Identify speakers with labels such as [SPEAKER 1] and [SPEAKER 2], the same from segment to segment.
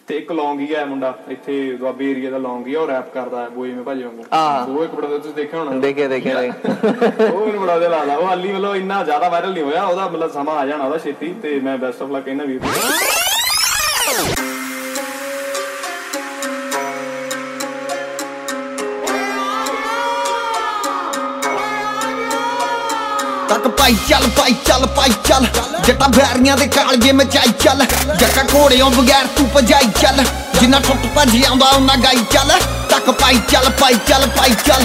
[SPEAKER 1] ਤੇ ਇੱਕ ਲੌਂਗੀ ਆ ਮੁੰਡਾ ਇੱਥੇ ਦੁਆਬੇ ਏਰੀਆ ਦਾ ਲੌਂਗੀ ਆ, ਉਹ ਰੈਪ ਕਰਦਾ ਬੋਏ ਮੇ ਭਾਜੀ ਵਾਂਗੂ। ਉਹ ਇੱਕ ਬੜਾ ਤੁਸੀਂ ਦੇਖਿਆ ਹੋਣਾ।
[SPEAKER 2] ਦੇਖਿਆ
[SPEAKER 1] ਉਹ ਮੈਨੂੰ ਬੜਾ ਦਿਲ ਆਦਾ। ਉਹ ਹਾਲੀ ਮਤਲਬ ਇੰਨਾ ਜ਼ਿਆਦਾ ਵਾਇਰਲ ਨਹੀਂ ਹੋਇਆ, ਉਹਦਾ ਮਤਲਬ ਸਮਾਂ ਆ ਜਾਣਾ ਉਹਦਾ ਛੇਤੀ। ਤੇ ਮੈਂ ਬੈਸਟ ਆਫ ਲੱਕ ਕਹਿੰਦਾ ਵੀਰ
[SPEAKER 3] ਤੱਕ ਭਾਈ ਚੱਲ ਭਾਈ ਚੱਲ ਭਾਈ ਚੱਲ, ਜੱਟਾਂ ਬੈਰੀਆਂ ਦੇ ਕਾਲਜੇ ਮਚਾਈ ਚੱਲ, ਜੱਟਾਂ ਘੋੜਿਆਂ ਬਗੈਰ ਤੂੰ ਭਜਾਈ ਚੱਲ, ਜਿੰਨਾ ਟੁੱਟ ਭੱਜ ਆਉਂਦਾ ਉਹਨਾਂ ਗਾਈ ਚੱਲ। ਤੱਕ ਭਾਈ ਚੱਲ ਭਾਈ ਚੱਲ ਭਾਈ ਚੱਲ,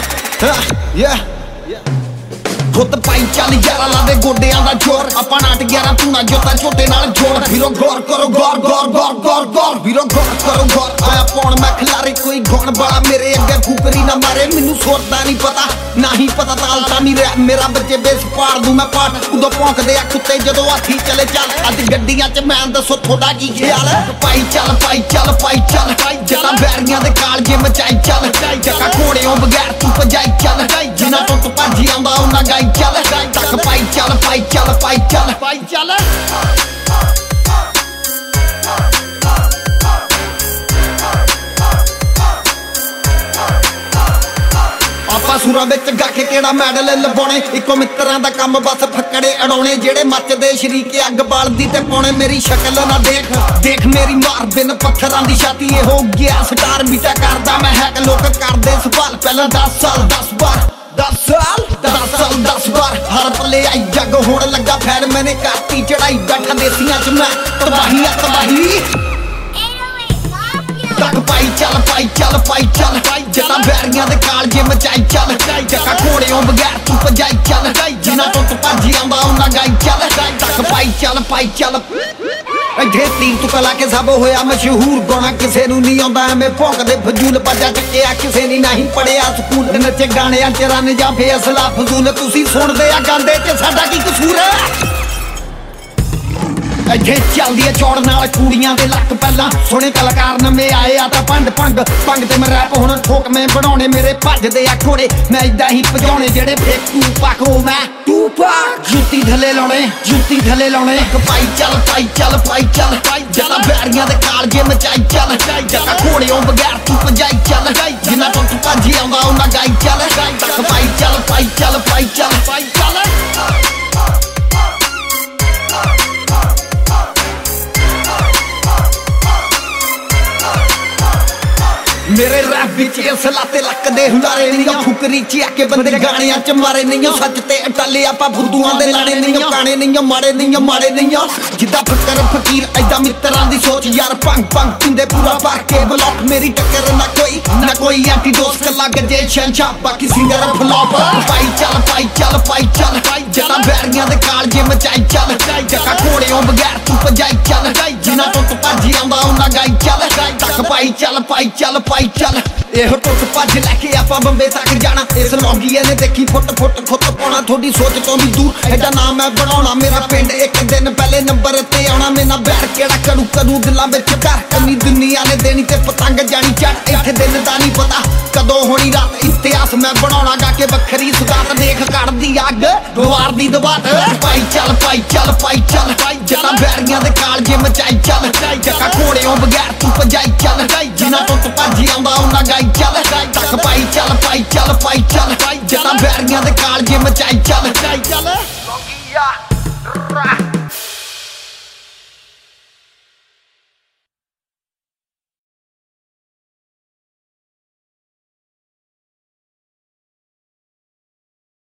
[SPEAKER 3] ਖੁੱਦ ਪਾਈ ਚੱਲ ਯਾਰਾ ਲਾ ਦੇ ਗੋਡਿਆਂ ਦਾ ਜ਼ੋਰ, ਆਪਾਂ ਨਾਟ 11 ਤੂੰ ਨਾ ਜੋਤਾ ਝੋਟੇ ਨਾਲ ਜੋੜ। ਵੀਰੋ ਗੌਰ ਕਰੋ ਗੌਰ ਗੌਰ ਗੌਰ ਗੌਰ ਗੌਰ, ਵੀਰੋ ਗੌਰ ਕਰੋ ਗੌਰ। ਆਇਆ ਪੌਣ ਮੈਂ ਖਿਲਾਰੇ ਕੋਈ ਗੌਣ ਵਾਲਾ ਮੇਰੇ ਅੱਗੇ ਫੂਕਰੀ ਨਾ ਮਾਰੇ, ਮੈਨੂੰ ਸੁਰਦਾ ਨਹੀਂ ਪਤਾ ਨਾ ਹੀ ਪਤਾ ਤਾਲਤਾ ਨਹੀਂ ਰਿਹਾ ਮੇਰਾ, ਬੱਚੇ ਬੇਸ ਪਾੜ ਦੂੰ ਮੈਂ ਪਾਟ। ਉਦੋਂ ਭੌਂਕਦੇ ਆ ਕੁੱਤੇ ਜਦੋਂ ਹਾਥੀ ਚਲੇ ਚੱਲ, ਅੱਜ ਗੱਡੀਆਂ 'ਚ ਮੈਂ ਦੱਸੋ ਤੁਹਾਡਾ ਕੀ ਖਿਆਲ। ਪਾਈ ਚੱਲ ਪਾਈ ਚੱਲ ਪਾਈ ਚੱਲ, ਜੱਟਾਂ ਬੈਰੀਆਂ ਦੇ ਕਾਲਜੇ ਮਚਾਈ ਚੱਲ, ਜੱਟਾਂ ਘੋੜਿਆਂ ਬਗੈਰ ਤੂੰ ਭਜਾਈ ਚੱਲ, ਜਿੰਨਾ ਟੁੱਟ ਭੱਜ ਆਉਂਦਾ ਉਹਨਾਂ ਗਾਈ ਚੱਲ। ਤੱਕ ਪਾਈ ਚੱਲ ਪਾਈ ਚੱਲ ਪਾਈ ਚੱਲ ਪਾਈ ਚੱਲ। ਆਪਾਂ ਸੁਰਾਂ ਵਿੱਚ ਗਾ ਕੇ ਕਿਹੜਾ ਮੈਡਲ ਲਵਾਉਣੇ, ਇੱਕੋ ਮਿੱਤਰਾਂ ਦਾ ਕੰਮ ਬਸ ਫੱਕੜੇ ਅੜਾਉਣੇ, ਜਿਹੜੇ ਮੱਚਦੇ ਸ਼ਰੀਕੇ ਅੱਗ ਬਾਲਦੀ ਤੇ ਪਾਉਣੇ। ਮੇਰੀ ਸ਼ਕਲ ਨਾ ਦੇਖ ਦੇਖ ਮੇਰੀ ਮਾਰ ਬਿਨ ਪੱਥਰਾਂ ਦੀ ਛਾਤੀ, ਇਹ ਹੋ ਗਿਆ ਸਟਾਰ ਬੀਟਾ ਕਰਦਾ ਮੈਂ ਹੈਕ, ਲੋਕ ਕਰਦੇ ਸਵਾਲ ਪਹਿਲਾਂ 10 ਸਾਲ 10 ਵਾਰ 10 ਸਾਲ 10 ਵਾਰ, ਹਰ ਪੱਲੇ ਆਈ ਜੱਗ ਹੋਣ ਲੱਗਾ ਫੈਨ, ਮੈਨੇ ਕਾਤੀ ਚੜਾਈ ਬੈਠਾ ਦੇਸੀਆਂ 'ਚ ਮੈਂ ਤਬਾਹੀ ਆ ਤਬਾਹੀ। ਤੱਕ ਪਾਈ ਚੱਲ ਪਾਈ ਚੱਲ ਪਾਈ ਚੱਲ, ਜੱਟਾਂ ਬੈਰੀਆਂ ਦੇ ਕਾਲਜੇ ਮਚਾਈ ਚੱਲ, ਜੱਟਾਂ ਘੋੜਿਆਂ ਬਗੈਰ ਤੂੰ ਭਜਾਈ ਚੱਲ, ਜਿੰਨਾ ਟੁੱਟ ਭੱਜ ਆਉਂਦਾ ਉਹਨਾਂ ਗਾਈ ਚੱਲ। ਤੱਕ ਪਾਈ ਚੱਲ ਪਾਈ ਚੱਲ, ਇੱਥੇ ਤੀਰ ਤੁਕ ਲਾ ਕੇ ਸਭ ਹੋਇਆ ਮਸ਼ਹੂਰ, ਗਾਉਣਾ ਕਿਸੇ ਨੂੰ ਨਹੀਂ ਆਉਂਦਾ ਐਵੇਂ ਭੌਂਕਦੇ ਫਜ਼ੂਲ, ਬਾਜਾ ਚੱਕਿਆ ਕਿਸੇ ਨੇ ਨਹੀਂ ਪੜਿਆ ਸਕੂਲ, ਨੱਚੇ ਗਾਣਿਆਂ 'ਚ ਰਨ ਜਾਂ ਫੇਸਲਾ ਫਜ਼ੂਲ, ਤੁਸੀਂ ਸੁਣਦੇ ਆ ਗਾਉਂਦੇ 'ਚ ਸਾਡਾ ਕੀ ਕਸੂਰ ਹੈ। ਇੱਥੇ ਚੱਲਦੀ ਆ ਚੌੜ ਨਾਲ ਕੁੜੀਆਂ ਦੇ ਲੱਕ, ਪਹਿਲਾਂ ਸੋਹਣੇ ਕਲਾਕਾਰ ਨਵੇਂ ਆਏ ਆ ਤਾਂ ਭੰਡ ਭੰਗ ਭੰਗ ਤੇ ਮੈਂ ਰੈਪ ਹੁਣ ਠੋਕ ਮੈਂ ਬਣਾਉਣੇ, ਮੇਰੇ ਭੱਜਦੇ ਆ ਘੋੜੇ ਮੈਂ ਏਦਾਂ ਹੀ ਭਜਾਉਣੇ, ਜਿਹੜੇ ਫੇਕ ਤੂੰ ਪਾਕੋ ਮੈਂ ਤੂੰ ਪਾਕ, ਜੁੱਤੀ ਥੱਲੇ ਲਾਉਣੇ ਜੁੱਤੀ ਥੱਲੇ ਲਾਉਣੇ। ਪਾਈ ਚੱਲ ਪਾਈ ਚੱਲ ਪਾਈ ਚੱਲ, ਜੱਟਾਂ ਬੈਰੀਆਂ ਦੇ ਕਾਲਜੇ ਮਚਾਈ ਚੱਲ, ਜੱਟਾਂ ਘੋੜਿਆਂ ਬਗੈਰ ਤੂੰ ਭਜਾਈ ਚੱਲ, ਜਿੰਨਾ ਟੁੱਟ ਭੱਜ ਆਉਂਦਾ ਉਹਨਾਂ ਗਾਈ ਚੱਲ। ਤੱਕ ਪਾਈ ਚੱਲ ਪਾਈ ਚੱਲ ਪਾਈ ਚੱਲ ਪਾਈ ਚੱਲ। ਮੇਰੇ ਰੈਪ ਵਿੱਚ ਅਸਲਾ ਤੇ ਲੱਕਦੇ ਹੁਲਾਰੇ ਨਹੀਂ, ਫੁਕਰੀ 'ਚ ਆ ਕੇ ਬੰਦੇ ਗਾਣਿਆਂ 'ਚ ਮਾਰੇ ਨਹੀਂ, ਸੱਚ ਤੇ ਅਟੱਲੇ ਆਪਾਂ ਫੁੱਦੂਆਂ ਦੇ ਲਾਣੇ ਨਹੀਂ, ਕਾਣੇ ਨਹੀਂ ਮਾੜੇ ਨਹੀਂ ਮਾੜੇ ਨਹੀਂ, ਜਿੱਦਾਂ ਫਕਰ ਫਕੀਰ ਐਦਾਂ ਮਿੱਤਰਾਂ ਦੀ ਸੋਚ ਯਾਰ, ਭੰਗ ਭੰਗ ਪੀਂਦੇ ਪੂਰਾ ਭਰ ਕੇ ਬਲੌਕ, ਮੇਰੀ ਟੱਕਰ ਨਾ ਕੋਈ ਐਂਟੀਡੋਸ, ਕੱਲਾ ਗੱਜੇ ਸ਼ਹਿਨਸ਼ਾਹ ਬਾਕੀ ਸਿੰਗਰ ਫਲੌਪ। ਪਾਈ ਚੱਲ ਪਾਈ ਚੱਲ ਪਾਈ ਚੱਲ, ਜੱਟਾਂ ਬੈਰੀਆਂ ਦੇ ਕਾਲਜੇ ਮਚਾਈ ਚੱਲ, ਜੱਟਾਂ ਘੋੜਿਆਂ ਬਗੈਰ ਤੂੰ ਭਜਾਈ ਚੱਲ, ਜਿੰਨਾ ਟੁੱਟ ਭੱਜ ਆਉਂਦਾ ਉਹਨਾਂ ਗਾਈ ਚੱਲ। ਤੱਕ ਪਾਈ ਚੱਲ ਪਾਈ ਚੱਲ ਪਾਈ ਚੱਲ, ਇਹੋ ਟੁੱਟ ਭੱਜ ਲੈ ਕੇ ਆਪਾਂ ਬੰਬੇ ਤੱਕ ਜਾਣਾ, ਇਸ ਲੌਂਗੀਏ ਨੇ ਦੇਖੀ ਫੁੱਟ ਫੁੱਟ ਖੁੱਤ ਪਾਉਣਾ, ਤੁਹਾਡੀ ਸੋਚ ਤੋਂ ਵੀ ਦੂਰ ਐਡਾ ਨਾਮ ਮੈਂ ਬਣਾਉਣਾ, ਮੇਰਾ ਪਿੰਡ ਇੱਕ ਦਿਨ ਪਹਿਲੇ ਨੰਬਰ ਤੇ ਆਉਣਾ, ਮੇਰਾ ਬੈਰ ਕਿਹੜਾ ਕਰੂ ਕਰੂ ਦਿਲਾਂ ਵਿੱਚ ਘਰ, ਕੰਨੀ ਦੁਨੀਆ ਨੇ ਦੇਣੀ ਤੇ ਪਤੰਗ ਜਾਣੀ ਚੜ, ਇੱਥੇ ਦਿਨ ਦਾ ਨਹੀਂ ਪਤਾ ਕਦੋਂ ਹੋਣੀ ਰਾਤ, ਇਤਿਹਾਸ ਮੈਂ ਬਣਾਉਣਾ ਗਾ ਕੇ ਵੱਖਰੀ ਸੁਗਾਤ, ਦੇਖ ਕੱਢਦੀ ਅੱਗ ਦੁਆਰ ਦੀ ਦਵਾਤ। ਪਾਈ ਚੱਲ ਪਾਈ ਚੱਲ ਪਾਈ ਚੱਲ, ਜੱਟਾਂ ਬੈਰੀਆਂ ਦੇ ਕਾਲਜੇ ਮਚਾਈ ਚੱਲ, ਜੱਟਾਂ ਘੋੜਿਆਂ ਬਗੈਰ ਤੂੰ ਭਜਾਈ ਚੱਲ, ਜਿੰਨਾ ਟੁੱਟ ਭੱਜ ਆਉਂਦਾ ਉਹਨਾਂ ਗਾਈ ਚੱਲ। ਤੱਕ ਪਾਈ ਚੱਲ ਪਾਈ ਚੱਲ ਪਾਈ ਚੱਲ, ਜੱਟਾਂ ਬੈਰੀਆਂ ਦੇ ਕਾਲਜੇ ਮਚਾਈ ਚੱਲ।